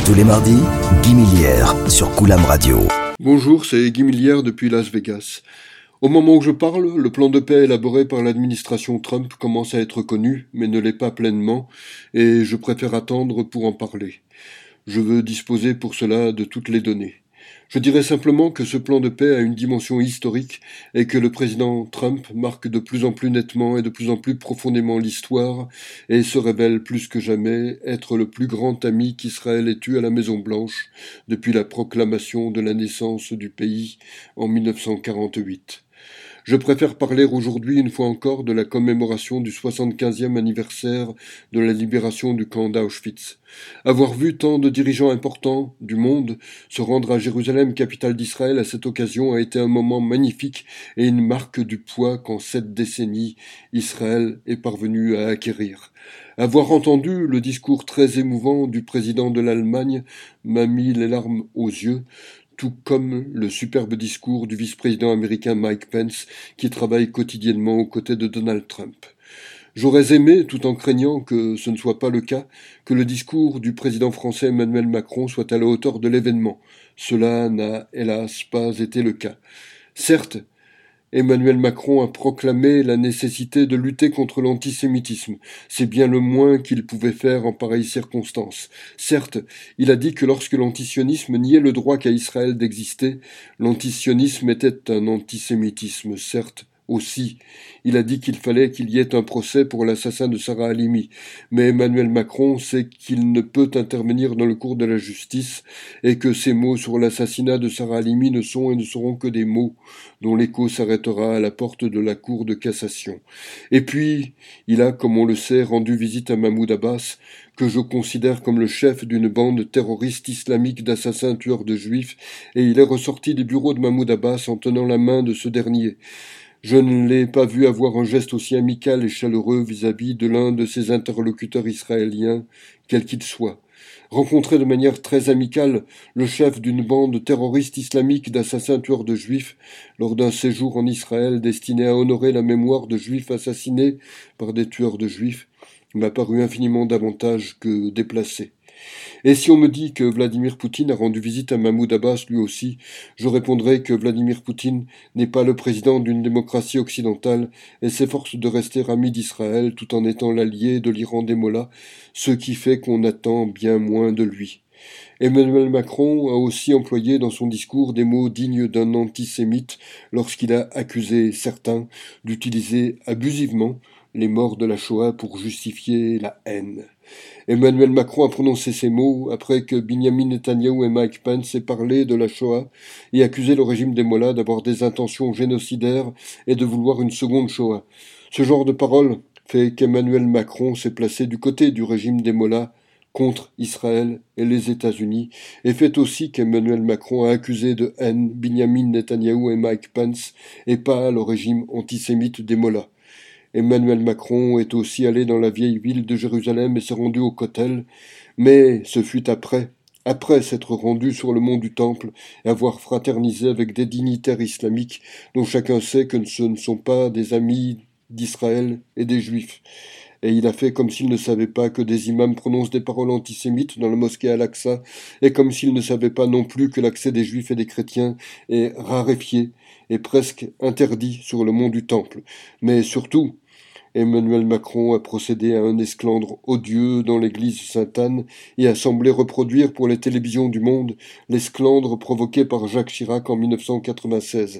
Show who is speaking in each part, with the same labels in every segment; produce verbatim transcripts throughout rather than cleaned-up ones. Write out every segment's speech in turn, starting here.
Speaker 1: Tous les mardis, Guy Millière sur Coulam Radio.
Speaker 2: Bonjour, c'est Guy Millière depuis Las Vegas. Au moment où je parle, le plan de paix élaboré par l'administration Trump commence à être connu, mais ne l'est pas pleinement, et je préfère attendre pour en parler. Je veux disposer pour cela de toutes les données. Je dirais simplement que ce plan de paix a une dimension historique et que le président Trump marque de plus en plus nettement et de plus en plus profondément l'histoire et se révèle plus que jamais être le plus grand ami qu'Israël ait eu à la Maison-Blanche depuis la proclamation de la naissance du pays en mille neuf cent quarante-huit. Je préfère parler aujourd'hui une fois encore de la commémoration du soixante-quinzième anniversaire de la libération du camp d'Auschwitz. Avoir vu tant de dirigeants importants du monde se rendre à Jérusalem, capitale d'Israël, à cette occasion a été un moment magnifique et une marque du poids qu'en sept décennies, Israël est parvenu à acquérir. Avoir entendu le discours très émouvant du président de l'Allemagne m'a mis les larmes aux yeux, tout comme le superbe discours du vice-président américain Mike Pence, qui travaille quotidiennement aux côtés de Donald Trump. J'aurais aimé, tout en craignant que ce ne soit pas le cas, que le discours du président français Emmanuel Macron soit à la hauteur de l'événement. Cela n'a, hélas, pas été le cas. Certes, Emmanuel Macron a proclamé la nécessité de lutter contre l'antisémitisme. C'est bien le moins qu'il pouvait faire en pareilles circonstances. Certes, il a dit que lorsque l'antisionisme niait le droit qu'a Israël d'exister, l'antisionisme était un antisémitisme, certes. Aussi, il a dit qu'il fallait qu'il y ait un procès pour l'assassin de Sarah Halimi. Mais Emmanuel Macron sait qu'il ne peut intervenir dans le cours de la justice et que ces mots sur l'assassinat de Sarah Halimi ne sont et ne seront que des mots dont l'écho s'arrêtera à la porte de la cour de cassation. Et puis, il a, comme on le sait, rendu visite à Mahmoud Abbas, que je considère comme le chef d'une bande terroriste islamique d'assassins tueurs de juifs, et il est ressorti des bureaux de Mahmoud Abbas en tenant la main de ce dernier. Je ne l'ai pas vu avoir un geste aussi amical et chaleureux vis-à-vis de l'un de ses interlocuteurs israéliens, quel qu'il soit. Rencontrer de manière très amicale le chef d'une bande terroriste islamique d'assassins tueurs de juifs lors d'un séjour en Israël destiné à honorer la mémoire de juifs assassinés par des tueurs de juifs m'a paru infiniment davantage que déplacé. Et si on me dit que Vladimir Poutine a rendu visite à Mahmoud Abbas lui aussi, je répondrai que Vladimir Poutine n'est pas le président d'une démocratie occidentale et s'efforce de rester ami d'Israël tout en étant l'allié de l'Iran des Mollahs, ce qui fait qu'on attend bien moins de lui. Emmanuel Macron a aussi employé dans son discours des mots dignes d'un antisémite lorsqu'il a accusé certains d'utiliser abusivement les morts de la Shoah pour justifier la haine. Emmanuel Macron a prononcé ces mots après que Binyamin Netanyahou et Mike Pence aient parlé de la Shoah et accusé le régime des Mollahs d'avoir des intentions génocidaires et de vouloir une seconde Shoah. Ce genre de paroles fait qu'Emmanuel Macron s'est placé du côté du régime des Mollahs contre Israël et les États-Unis, et fait aussi qu'Emmanuel Macron a accusé de haine Binyamin Netanyahou et Mike Pence et pas le régime antisémite des Mollahs. Emmanuel Macron est aussi allé dans la vieille ville de Jérusalem et s'est rendu au Kotel, mais ce fut après, après s'être rendu sur le mont du Temple et avoir fraternisé avec des dignitaires islamiques dont chacun sait que ce ne sont pas des amis d'Israël et des Juifs. Et il a fait comme s'il ne savait pas que des imams prononcent des paroles antisémites dans la mosquée Al-Aqsa, et comme s'il ne savait pas non plus que l'accès des Juifs et des chrétiens est raréfié et presque interdit sur le mont du Temple. Mais surtout, Emmanuel Macron a procédé à un esclandre odieux dans l'église Sainte-Anne et a semblé reproduire pour les télévisions du monde l'esclandre provoqué par Jacques Chirac en mille neuf cent quatre-vingt-seize.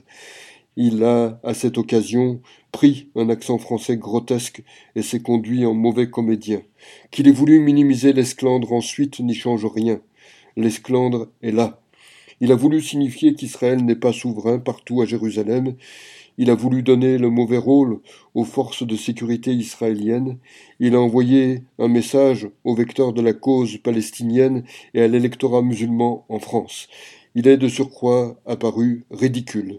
Speaker 2: Il a, à cette occasion, pris un accent français grotesque et s'est conduit en mauvais comédien. Qu'il ait voulu minimiser l'esclandre ensuite n'y change rien. L'esclandre est là. Il a voulu signifier qu'Israël n'est pas souverain partout à Jérusalem. Il a voulu donner le mauvais rôle aux forces de sécurité israéliennes. Il a envoyé un message au vecteur de la cause palestinienne et à l'électorat musulman en France. Il est de surcroît apparu ridicule.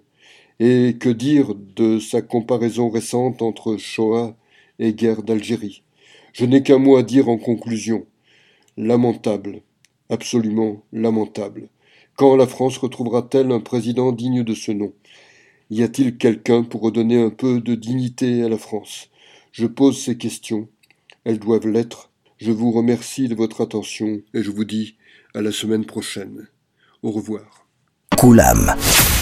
Speaker 2: Et que dire de sa comparaison récente entre Shoah et guerre d'Algérie? Je n'ai qu'un mot à dire en conclusion. Lamentable, absolument lamentable. Quand la France retrouvera-t-elle un président digne de ce nom? Y a-t-il quelqu'un pour redonner un peu de dignité à la France? Je pose ces questions. Elles doivent l'être. Je vous remercie de votre attention et je vous dis à la semaine prochaine. Au revoir.
Speaker 1: Koulam.